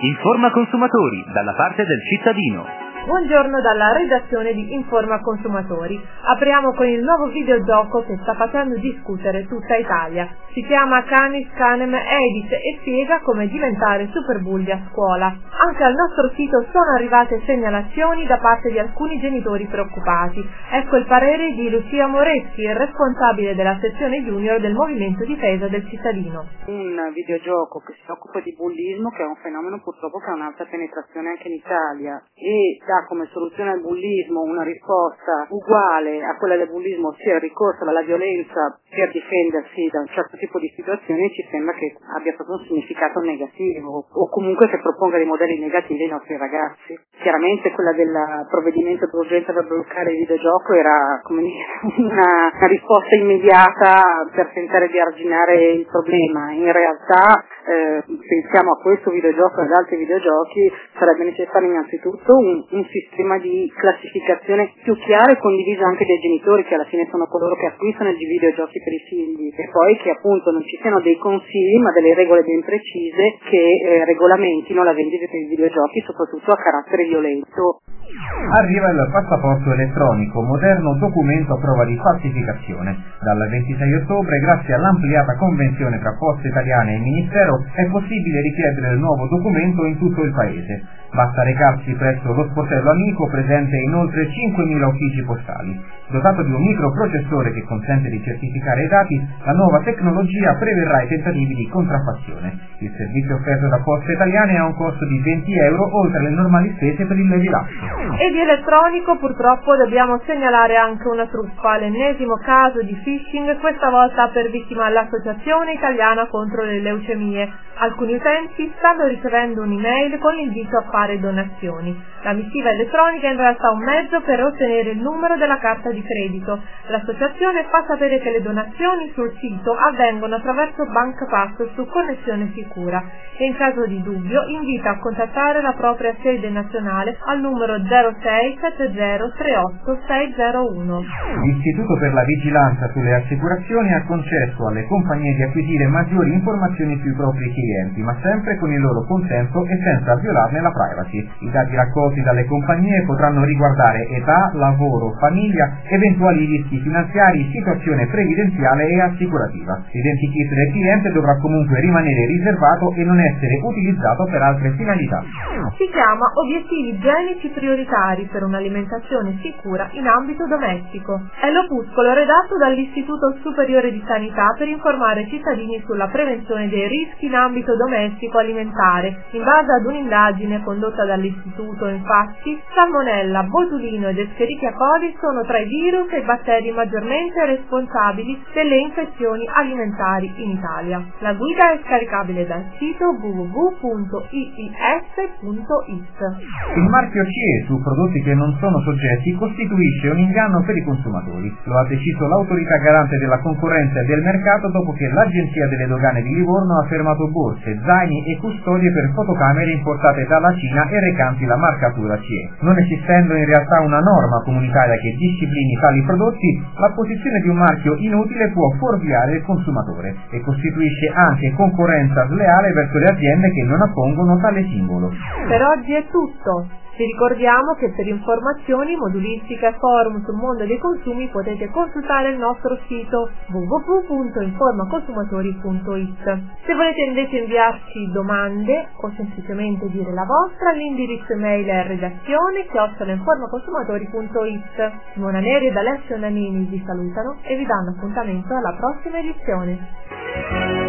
Informa consumatori, dalla parte del cittadino. Buongiorno dalla redazione di Informa Consumatori. Apriamo con il nuovo videogioco che sta facendo discutere tutta Italia. Si chiama Canis Canem Edit e spiega come diventare super bulli a scuola. Anche al nostro sito sono arrivate segnalazioni da parte di alcuni genitori preoccupati. Ecco il parere di Lucia Moreschi, responsabile della sezione junior del Movimento Difesa del Cittadino. Un videogioco che si occupa di bullismo, che è un fenomeno purtroppo che ha un'alta penetrazione anche in Italia e dà come soluzione al bullismo una risposta uguale a quella del bullismo, ossia il ricorso alla violenza per difendersi da un certo tipo di situazioni, ci sembra che abbia proprio un significato negativo o comunque che proponga dei modelli negativi ai nostri ragazzi. Chiaramente quella del provvedimento d'urgenza per bloccare il videogioco era come dire, una risposta immediata per tentare di arginare il problema. In realtà pensiamo a questo videogioco e ad altri videogiochi, sarebbe necessario innanzitutto un sistema di classificazione più chiaro e condiviso anche dai genitori, che alla fine sono coloro che acquistano i videogiochi per i figli, e poi che appunto non ci siano dei consigli ma delle regole ben precise che regolamentino la vendita dei videogiochi, soprattutto a carattere violento. Arriva il passaporto elettronico, moderno documento a prova di falsificazione. Dal 26 ottobre, grazie all'ampliata convenzione tra Poste Italiane e Ministero, è possibile richiedere il nuovo documento in tutto il Paese. Basta recarsi presso lo sportello amico presente in oltre 5.000 uffici postali. Dotato di un microprocessore che consente di certificare i dati, la nuova tecnologia preverrà i tentativi di contraffazione. Il servizio offerto da Poste Italiane ha un costo di 20 euro oltre alle normali spese per il rilascio. E di elettronico purtroppo dobbiamo segnalare anche una truffa, l'ennesimo caso di phishing, questa volta per vittima l'Associazione Italiana contro le Leucemie. Alcuni utenti stanno ricevendo un'email con l'invito a fare donazioni. La missiva elettronica è in realtà un mezzo per ottenere il numero della carta di credito. L'associazione fa sapere che le donazioni sul sito avvengono attraverso BankPass su connessione sicura e in caso di dubbio invita a contattare la propria sede nazionale al numero 06 70 38 601. L'Istituto per la Vigilanza sulle Assicurazioni ha concesso alle compagnie di acquisire maggiori informazioni sui propri clienti, ma sempre con il loro consenso e senza violarne la privacy. I dati raccolti dalle compagnie potranno riguardare età, lavoro, famiglia, eventuali rischi finanziari, situazione previdenziale e assicurativa. L'identikit del cliente dovrà comunque rimanere riservato e non essere utilizzato per altre finalità. Si chiama Obiettivi igienici prioritari per un'alimentazione sicura in ambito domestico. È l'opuscolo redatto dall'Istituto Superiore di Sanità per informare i cittadini sulla prevenzione dei rischi in ambito domestico alimentare. In base ad un'indagine condotta dall'Istituto, infatti, salmonella, botulino ed Escherichia coli sono tra i virus e i batteri maggiormente responsabili delle infezioni alimentari in Italia. La guida è scaricabile dal sito www.iis.it. Il marchio CE su prodotti che non sono soggetti costituisce un inganno per i consumatori. Lo ha deciso l'autorità garante della concorrenza e del mercato dopo che l'Agenzia delle Dogane di Livorno ha fermato borse, zaini e custodie per fotocamere importate dalla Cina e recanti la marcatura CE. Non esistendo in realtà una norma comunitaria che disciplini tali prodotti, la posizione di un marchio inutile può fuorviare il consumatore e costituisce anche concorrenza sleale verso le aziende che non appongono tale simbolo. Per oggi è tutto. Vi ricordiamo che per informazioni, modulistica e forum sul mondo dei consumi potete consultare il nostro sito www.informaconsumatori.it. Se volete invece inviarci domande o semplicemente dire la vostra, l'indirizzo email è redazione@informaconsumatori.it. Simona Neri ed Alessio Nanini vi salutano e vi danno appuntamento alla prossima edizione.